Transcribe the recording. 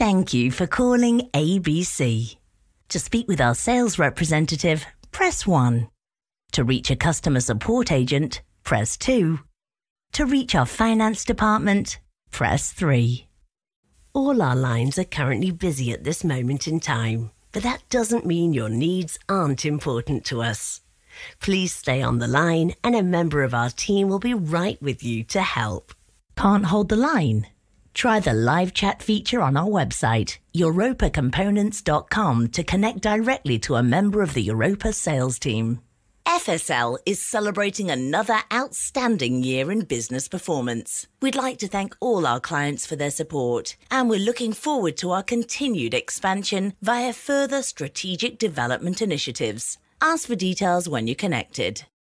Thank you for calling ABC. To speak with our sales representative, press 1. To reach a customer support agent, press 2. To reach our finance department, press 3. All our lines are currently busy at this moment in time, but that doesn't mean your needs aren't important to us. Please stay on the line and a member of our team will be right with you to help. Can't hold the line? Try the live chat feature on our website, europacomponents.com, to connect directly to a member of the Europa sales team. FSL is celebrating another outstanding year in business performance. We'd like to thank all our clients for their support, and we're looking forward to our continued expansion via further strategic development initiatives. Ask for details when you're connected.